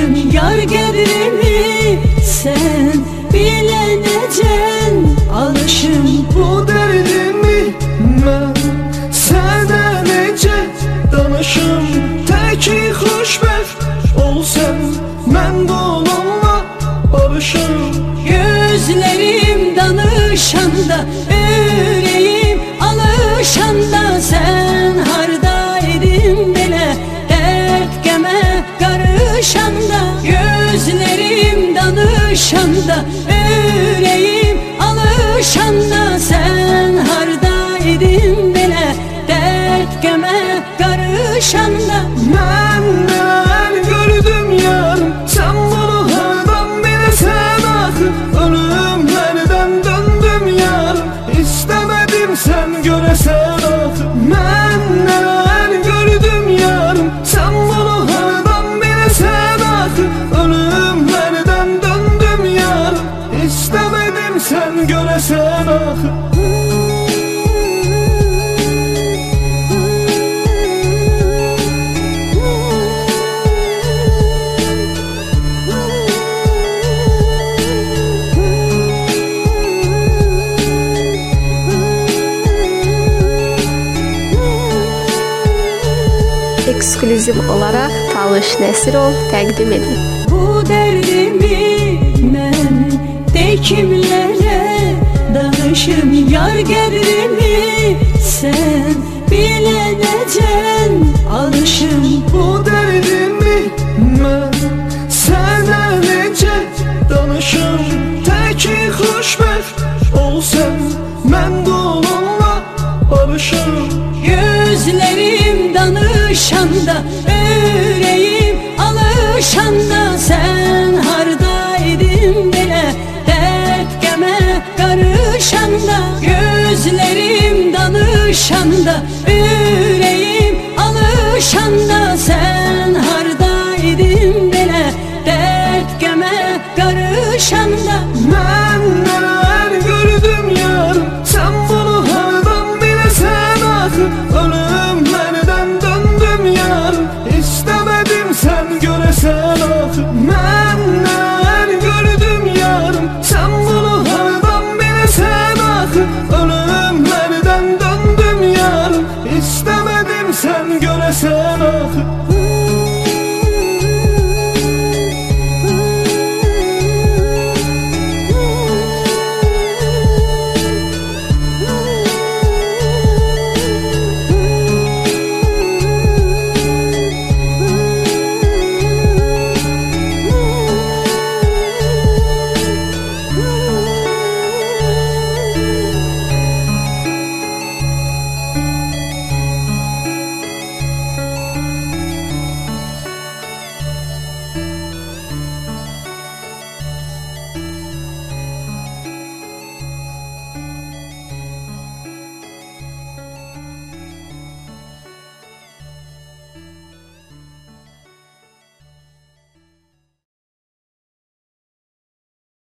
danışım yar qədrini sen bilenecen alışım. Bu derdimi ben sana nece danışım? Teki xoşbəxt olsan mən də onunla barışım. Gözlerim danışanda, yüreğim alışanda, sen hardaydın belə dert qəmə qarışanda. Gözlerim danışanda, yüreğim alışanda, sen hardaydın belə dert qəmə qarışanda. Mən nələr gördüm yarım, sən bunu hardan bilirsən axı? Ölümlərdən döndüm yarım, İstəmədim sən görəsən axı. Mən nələr gördüm yarım, sən bunu hardan bilirsən axı? Ölümlərdən döndüm yarım, İstəmədim sən görəsən axı. Eksklüziv olaraq Talış Nəsirov təqdim edir. Bu dərdimi mən de kimlərə danışım yar qədrini sen bilenecen alışım. Bu derdimi mən sənə necə danışım? Təki xoşbəxt olsan mən də onunla barışım. Gözlerim danışanda, yüreğim alışanda, sen hardaydın belə dert qəmə qarışanda. Gözlerim danışanda, yüreğim alışanda, sen hardaydın belə dert qəmə qarışanda. Mən nələr gördüm yarım, sən bunu hardan bilirsən axı? Ölümlərdən döndüm yarım, İstəmədim sən görəsən axı. Mən